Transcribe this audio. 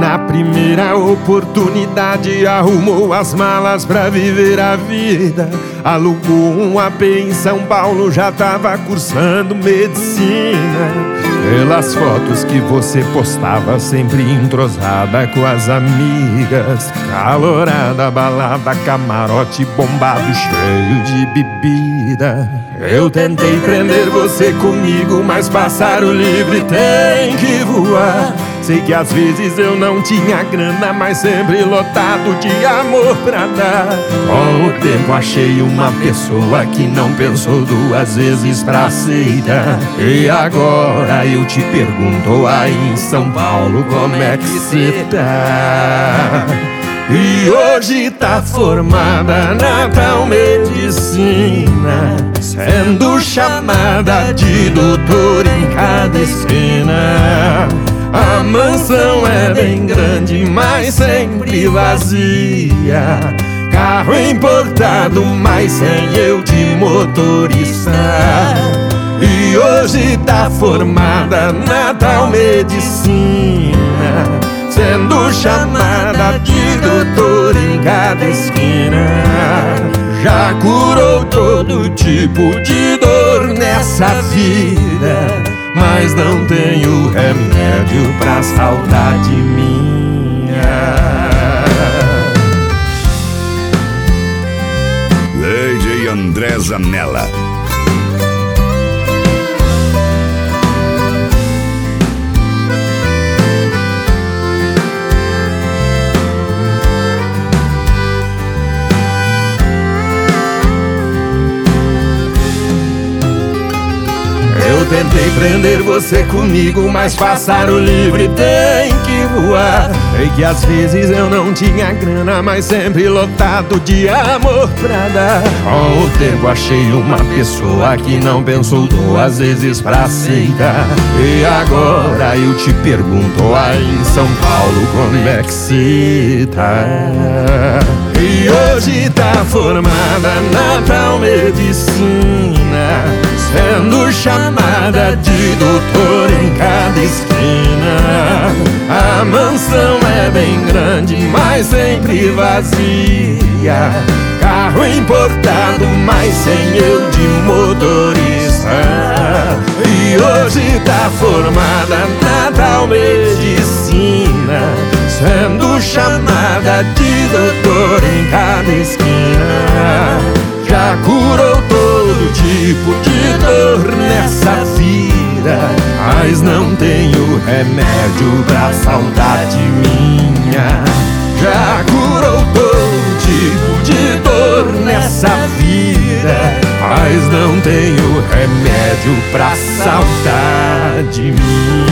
na primeira oportunidade arrumou as malas pra viver a vida. Alugou um AP em São Paulo, já tava cursando medicina. Pelas fotos que você postava, sempre entrosada com as amigas. Calorada, balada, camarote bombado, cheio de bebida. Eu tentei prender você comigo, mas pássaro livre tem que voar. Sei que às vezes eu não tinha grana, mas sempre lotado de amor pra dar. Com o tempo achei uma pessoa que não pensou duas vezes pra aceitar. E agora eu te pergunto, aí em São Paulo, como é que cê tá? E hoje tá formada na tal medicina, sendo chamada de doutor em cada esquina. A mansão é bem grande, mas sempre vazia. Carro importado, mas sem eu de motorista. E hoje tá formada na tal medicina, sendo chamada de doutor em cada esquina. Já curou todo tipo de dor nessa vida, mas não tenho remédio pra saudade minha. DJ André Zanella. Eu tentei prender você comigo, mas pássaro livre tem que voar. Sei que às vezes eu não tinha grana, mas sempre lotado de amor pra dar. Com o tempo achei uma pessoa que não pensou duas vezes pra aceitar. E agora eu te pergunto, aí em São Paulo, como é que cê tá? E hoje tá formada na tal medicina, sendo chamada de doutor em cada esquina. A mansão é bem grande, mas sempre vazia. Carro importado, mas sem eu de motorista. E hoje tá formada na tal medicina, sendo chamada de doutor em cada esquina. Já curou todo tipo de dor nessa vida, mas não tenho remédio pra saudade minha. Já curou todo tipo de dor nessa vida, mas não tenho remédio pra saudade minha.